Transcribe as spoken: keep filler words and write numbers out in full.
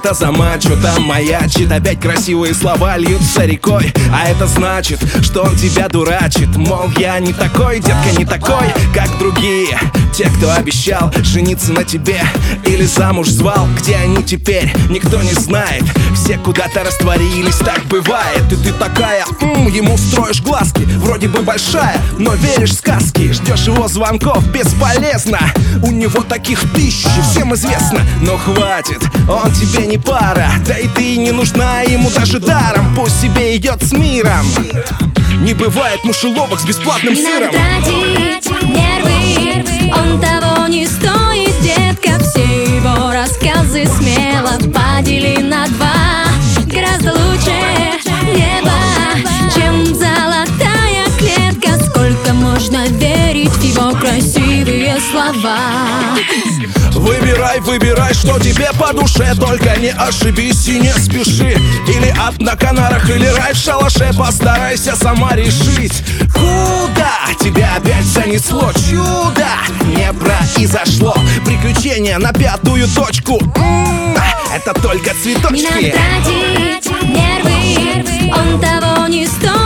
где-то за мачо там маячит. Опять красивые слова льются рекой, а это значит, что он тебя дурачит. Мол, я не такой, детка, не такой, как другие. Те, кто обещал жениться на тебе или замуж звал. Где они теперь, никто не знает. Все куда-то растворились, так бывает. И ты такая, м-м, ему строишь глазки. Вроде бы большая, но веришь в сказки. Ждешь его звонков, бесполезно. У него таких тысячи, всем известно. Но хватит, он тебе не пара. Да и ты не нужна ему даже даром. Пусть себе идет с миром. Не бывает мышеловок с бесплатным не сыром. Не надо тратить нервы, он того не стоит, детка. Все его рассказы смело подели на два. Гораздо лучше небо, чем золотая клетка. Сколько можно верить в его красивые слова. Выбирай, выбирай, что тебе по душе. Только не ошибись и не спеши. Или ад на Канарах, или рай в шалаше. Постарайся сама решить, куда тебя опять занесло. Чудо не произошло. Приключения на пятую точку. М-м, это только цветочки. Не надо тратить нервы, он того не стоит.